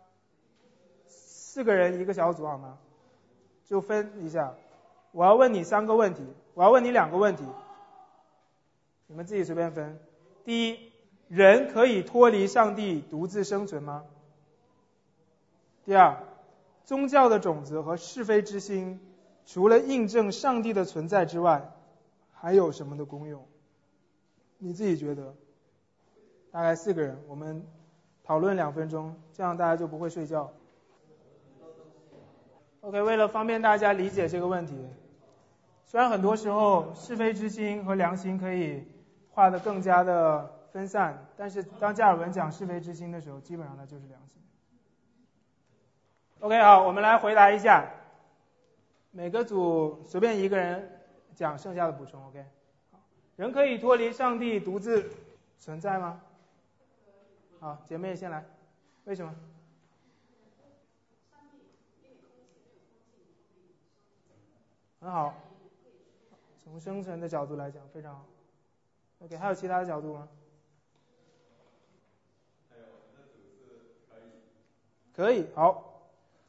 4个人一个小组好吗？就分一下，我要问你3个问题，我要问你2个问题，你们自己随便分。第一，人可以脱离上帝独自生存吗？第二，宗教的种子和是非之心，除了印证上帝的存在之外，还有什么的功用？你自己觉得？大概4个人，我们讨论2分钟，这样大家就不会睡觉。OK， 为了方便大家理解这个问题，虽然很多时候是非之心和良心可以画得更加的分散，但是当加尔文讲是非之心的时候，基本上它就是良心。OK， 好，我们来回答一下，每个组随便一个人讲，剩下的补充。OK， 人可以脱离上帝独自存在吗？好，姐妹先来，为什么？很好，从生存的角度来讲非常好。OK， 还有其他的角度吗？可以，好，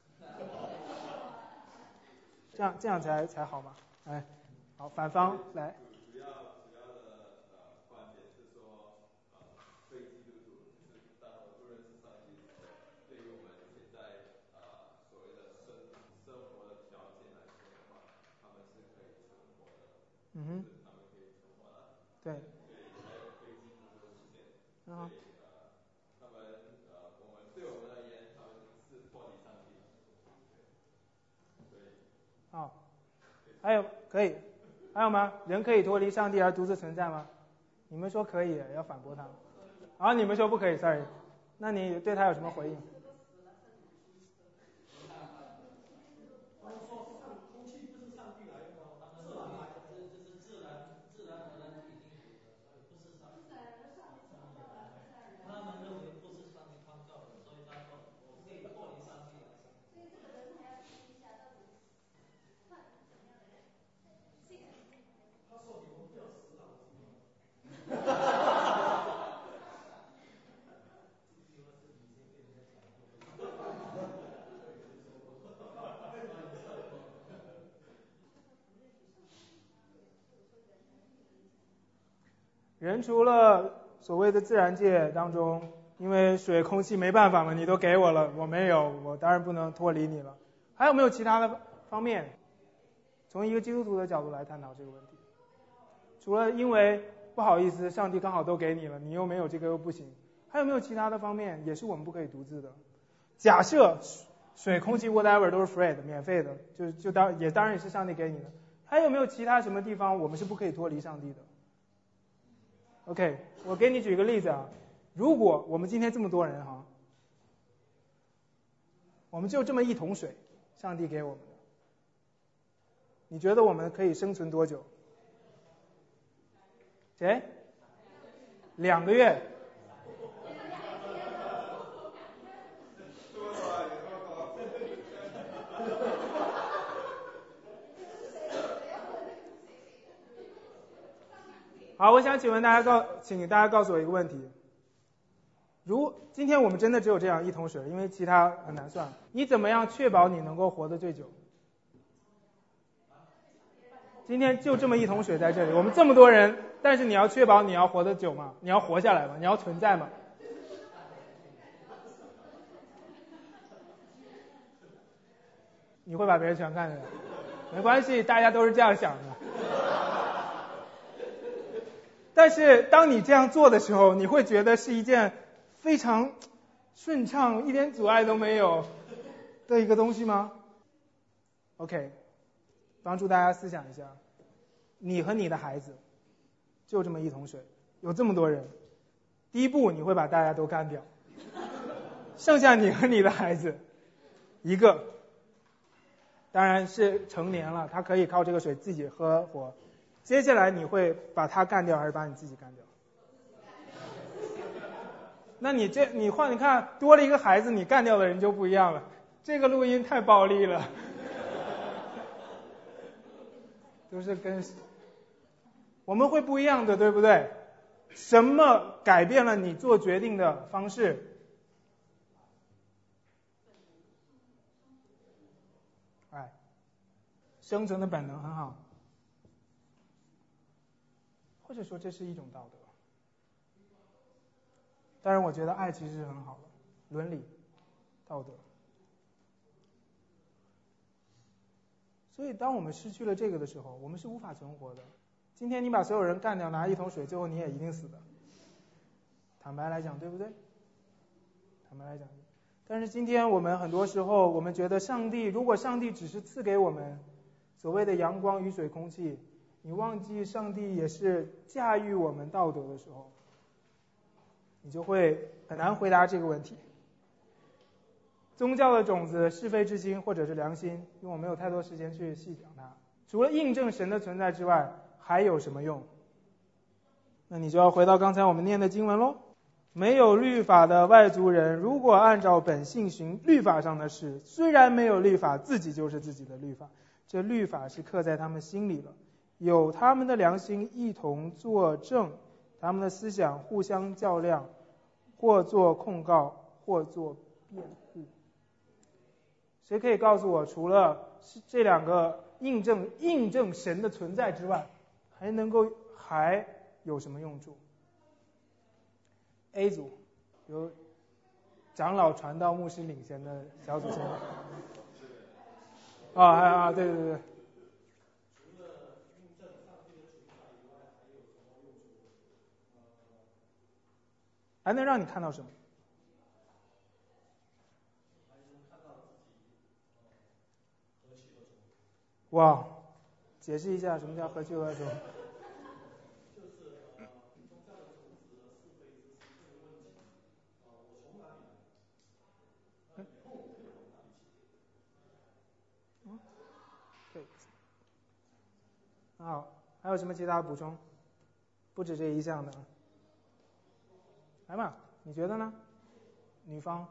这样才好嘛。哎，好，反方来。 主要的观点是说，非基督徒就是当我们不认识上帝的时候，对于我们现在所谓的生活的条件来说的话，他们是可以存活的，就是他们可以存活的。 对。 还有非基督徒的出现，所以他们对我们而言，他们是脱离上帝的。对。 好，还有可以，还有吗？人可以脱离上帝而独自存在吗？你们说可以，要反驳他。然后你们说不可以 ，sorry。那你对他有什么回应？人除了所谓的自然界当中，因为水空气没办法嘛，你都给我了，我没有，我当然不能脱离你了。还有没有其他的方面？从一个基督徒的角度来探讨这个问题。除了因为不好意思，上帝刚好都给你了，你又没有这个又不行，还有没有其他的方面也是我们不可以独自的？假设水、空气 whatever 都是 free 的，免费的，当然也是上帝给你的。还有没有其他什么地方我们是不可以脱离上帝的？ OK， 我给你举个例子啊，如果我们今天这么多人哈，我们就这么一桶水，上帝给我们的，你觉得我们可以生存多久？谁？2个月。好，我想请大家告诉我一个问题：今天我们真的只有这样一桶水，因为其他很难算，你怎么样确保你能够活得最久？今天就这么一桶水在这里，我们这么多人，但是你要确保你要活得久吗？你要活下来吗？你要存在吗？你会把别人全干掉？没关系，大家都是这样想的。但是当你这样做的时候，你会觉得是一件非常顺畅、一点阻碍都没有的一个东西吗 ？OK， 帮助大家思想一下，你和你的孩子就这么一桶水，有这么多人，第一步你会把大家都干掉，剩下你和你的孩子一个，当然是成年了，他可以靠这个水自己喝活。接下来你会把他干掉还是把你自己干掉？那你看多了一个孩子，你干掉的人就不一样了。这个录音太暴力了，都是跟我们会不一样的，对不对？什么改变了你做决定的方式？ 生存的本能，很好。或者说这是一种道德。当然我觉得爱其实是很好的，伦理、道德。所以当我们失去了这个的时候，我们是无法存活的。今天你把所有人干掉，拿一桶水，最后你也一定死的。坦白来讲，对不对？坦白来讲。但是今天我们很多时候，我们觉得如果上帝只是赐给我们所谓的阳光、雨水、空气，你忘记上帝也是驾驭我们道德的时候，你就会很难回答这个问题。宗教的种子，是非之心或者是良心，因为我没有太多时间去细讲它。除了印证神的存在之外，还有什么用？那你就要回到刚才我们念的经文咯。没有律法的外族人，如果按照本性行律法上的事，虽然没有律法，自己就是自己的律法。这律法是刻在他们心里了，有他们的良心一同作证，他们的思想互相较量，或做控告，或做辩护。谁可以告诉我，除了这两个印证神的存在之外，还有什么用处？ A 组由长老、传道、牧师领衔的小组成员。对对对。 除了印证上帝的存在以外，还有什么用处？ 还能让你看到什么？ 还能看到自己和气而终。 哇，解释一下什么叫和气而终？好，还有什么其他补充？不止这一项的。来嘛，你觉得呢？女方。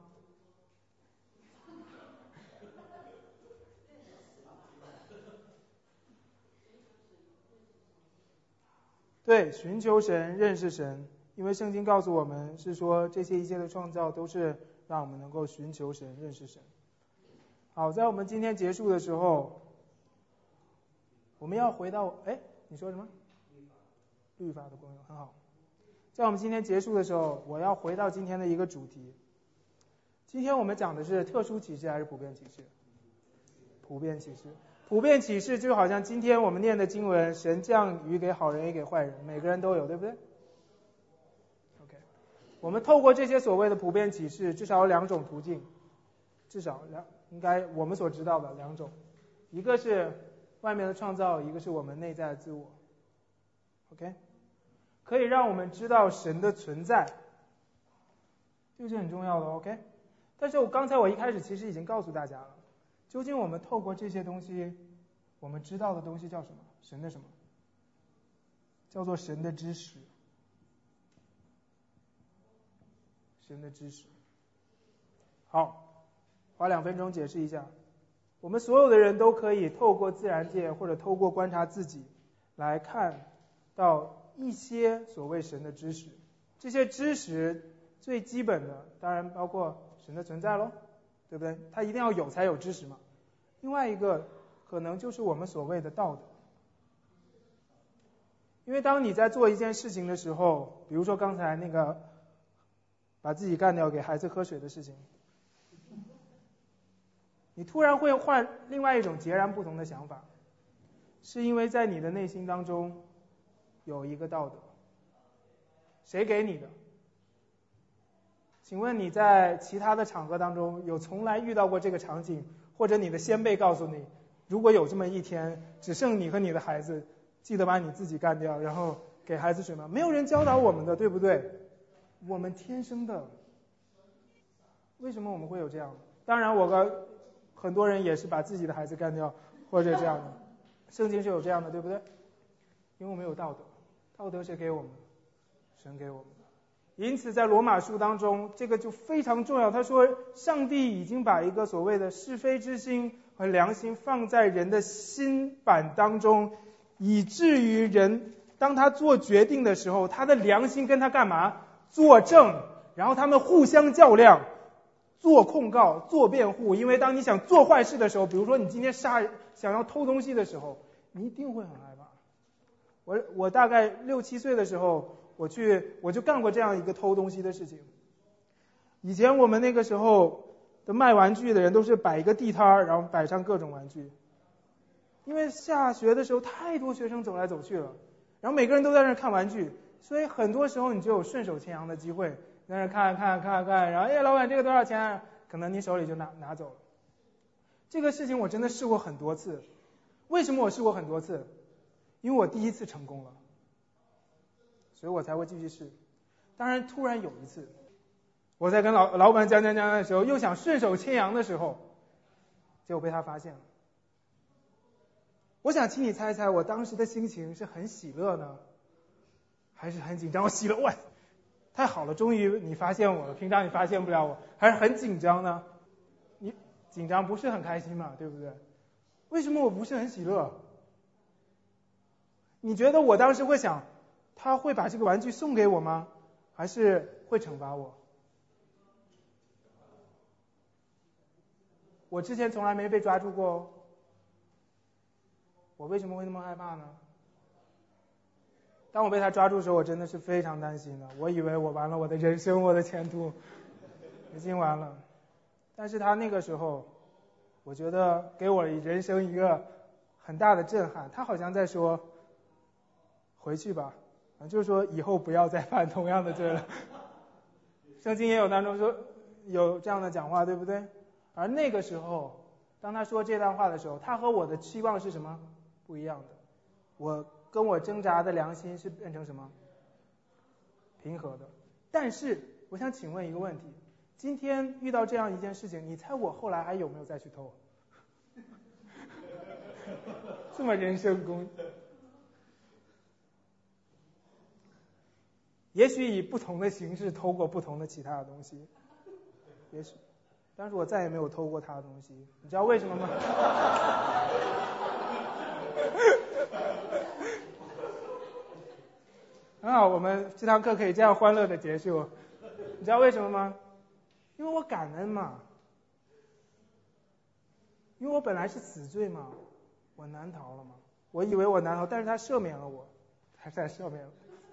对，寻求神，认识神，因为圣经告诉我们是说这些一切的创造都是让我们能够寻求神，认识神。好，在我们今天结束的时候，我们要回到，你说什么？律法的功用，很好。在我们今天结束的时候，我要回到今天的一个主题。今天我们讲的是特殊启示还是普遍启示？普遍启示。普遍启示就好像今天我们念的经文，神降雨给好人也给坏人，每个人都有，对不对 ？OK， 我们透过这些所谓的普遍启示，至少有两种途径，应该我们所知道的两种，一个是外面的创造，一个是我们内在的自我。OK， 可以让我们知道神的存在，这个是很重要的。OK， 但是刚才我一开始其实已经告诉大家了。究竟我们透过这些东西，我们知道的东西叫什么？神的什么？叫做神的知识。神的知识。好，花2分钟解释一下。我们所有的人都可以透过自然界或者透过观察自己，来看到一些所谓神的知识。这些知识最基本的，当然包括神的存在咯。对不对？它一定要有才有知识嘛。另外一个可能就是我们所谓的道德。因为当你在做一件事情的时候，比如说刚才那个把自己干掉给孩子喝水的事情，你突然会换另外一种截然不同的想法，是因为在你的内心当中有一个道德。谁给你的？请问你在其他的场合当中有从来遇到过这个场景，或者你的先辈告诉你，如果有这么一天只剩你和你的孩子，记得把你自己干掉，然后给孩子水吗？没有人教导我们的，对不对？我们天生的。为什么我们会有这样的？当然很多人也是把自己的孩子干掉，或者这样的。圣经是有这样的，对不对？因为我们有道德。道德谁给我们？神给我们。因此在罗马书当中，这个就非常重要。他说上帝已经把一个所谓的是非之心和良心放在人的心板当中，以至于人当他做决定的时候，他的良心跟他干嘛？作证，然后他们互相较量， 做控告、做辩护，因为当你想做坏事的时候，比如说你今天想要偷东西的时候，你一定会很害怕。我大概6、7岁的时候，我就干过这样一个偷东西的事情。以前我们那个时候的卖玩具的人都是摆一个地摊，然后摆上各种玩具。因为下学的时候太多学生走来走去了，然后每个人都在那看玩具，所以很多时候你就有顺手牵羊的机会，在那看，然后老板这个多少钱啊？可能你手里就拿走了。这个事情我真的试过很多次。为什么我试过很多次？因为我第一次成功了，所以我才会继续试。当然突然有一次，我在跟老板讲的时候，又想顺手牵羊的时候，结果被他发现了。我想请你猜猜，我当时的心情是很喜乐呢，还是很紧张？我喜乐，哇，太好了，终于你发现我了，平常你发现不了我，还是很紧张呢？你紧张不是很开心嘛，对不对？为什么我不是很喜乐？你觉得我当时会想，他会把这个玩具送给我吗？还是会惩罚我？我之前从来没被抓住过哦。我为什么会那么害怕呢？当我被他抓住的时候，我真的是非常担心的。我以为我完了，我的人生，我的前途已经完了。但是他那个时候，我觉得给我人生一个很大的震撼。他好像在说，回去吧，就是说以后不要再犯同样的罪了。圣经也有当中说有这样的讲话，对不对？而那个时候，当他说这段话的时候，他和我的期望是什么？不一样的。我跟我挣扎的良心是变成什么？平和的。但是我想请问一个问题，今天遇到这样一件事情，你猜我后来还有没有再去偷？这么人生公，也许以不同的形式偷过不同的其他的东西，也许，但是我再也没有偷过他的东西。你知道为什么吗？很好，我们这堂课可以这样欢乐的结束。你知道为什么吗？因为我感恩嘛，因为我本来是死罪嘛，我难逃了嘛。我以为我难逃，但是他赦免了我，他再赦免了。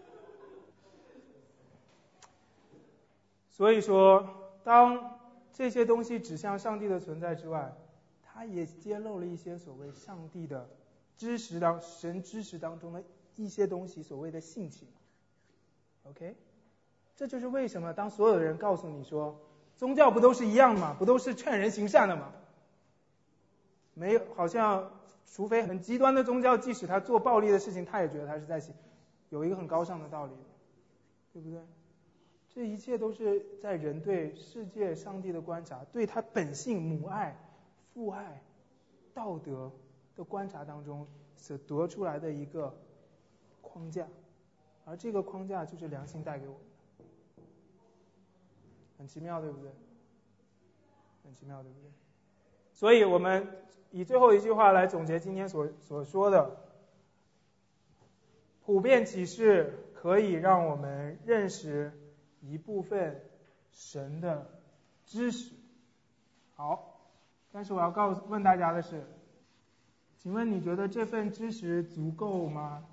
所以说，当这些东西指向上帝的存在之外，它也揭露了一些所谓上帝的神知识当中的一些东西，所谓的性情。OK， 这就是为什么当所有的人告诉你说，宗教不都是一样吗？不都是劝人行善的吗？没有，好像除非很极端的宗教，即使他做暴力的事情，他也觉得他是在有一个很高尚的道理，对不对？这一切都是在人对世界上帝的观察，对他本性母爱、父爱、道德的观察当中所得出来的一个框架，而这个框架就是良心带给我们的，很奇妙，对不对？很奇妙，对不对？所以我们以最后一句话来总结今天所说的，普遍启示可以让我们认识一部分神的知识。好，但是我要问大家的是，请问你觉得这份知识足够吗？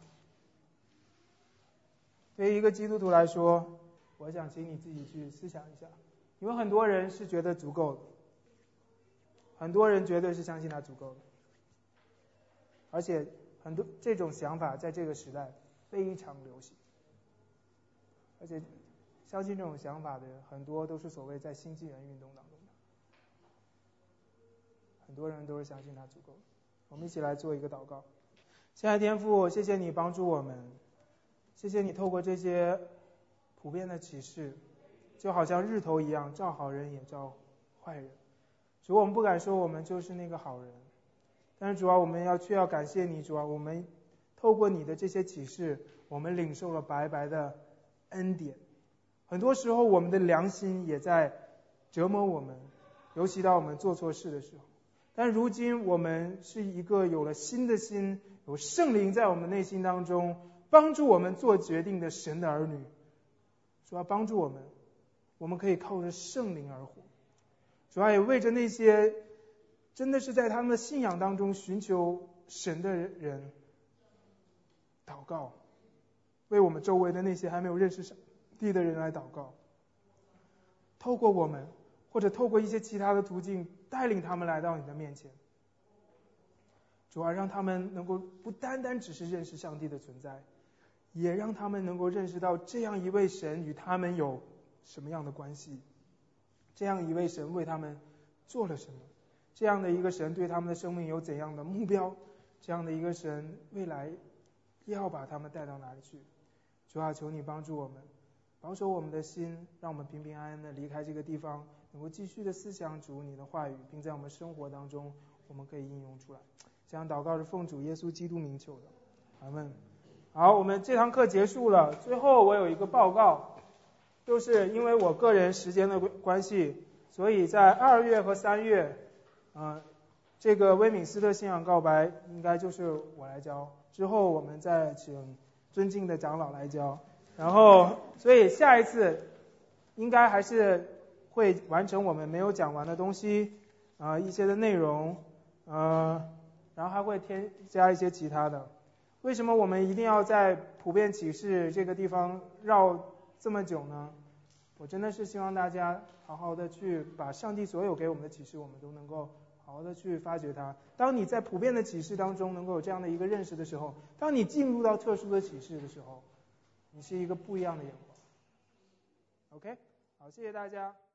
对于一个基督徒来说，我想请你自己去思想一下，因为很多人是觉得足够的，很多人绝对是相信他足够的，而且很多这种想法在这个时代非常流行，而且相信这种想法的人很多都是所谓在新纪元运动当中的，很多人都是相信他足够的。我们一起来做一个祷告。亲爱的天父，谢谢你帮助我们，谢谢你透过这些普遍的启示，就好像日头一样，照好人也照坏人。主，我们不敢说我们就是那个好人，但是主啊，我们却要感谢你。主啊，我们透过你的这些启示，我们领受了白白的恩典。很多时候我们的良心也在折磨我们，尤其当我们做错事的时候。但如今我们是一个有了新的心，有圣灵在我们内心当中帮助我们做决定的神的儿女。主啊，帮助我们，我们可以靠着圣灵而活。 主啊，也为着那些真的是在他们的信仰当中寻求神的人祷告，为我们周围的那些还没有认识上帝的人来祷告，透过我们或者透过一些其他的途径带领他们来到你的面前。主啊，让他们能够不单单只是认识上帝的存在，也让他们能够认识到这样一位神与他们有什么样的关系，这样一位神为他们做了什么，这样的一个神对他们的生命有怎样的目标，这样的一个神未来要把他们带到哪里去。主啊，求你帮助我们，保守我们的心，让我们平平安安的离开这个地方，能够继续的思想主你的话语，并在我们生活当中我们可以应用出来。这样祷告是奉主耶稣基督名求的，阿们。好，我们这堂课结束了。最后我有一个报告，就是因为我个人时间的关系，所以在2月和3月，这个威敏斯特信仰告白应该就是我来教，之后我们再请尊敬的长老来教，然后所以下一次应该还是会完成我们没有讲完的东西，一些的内容，然后还会添加一些其他的。为什么我们一定要在普遍启示这个地方绕这么久呢？我真的是希望大家好好的去把上帝所有给我们的启示，我们都能够好好的去发掘它。当你在普遍的启示当中能够有这样的一个认识的时候，当你进入到特殊的启示的时候，你是一个不一样的眼光。OK， 好，谢谢大家。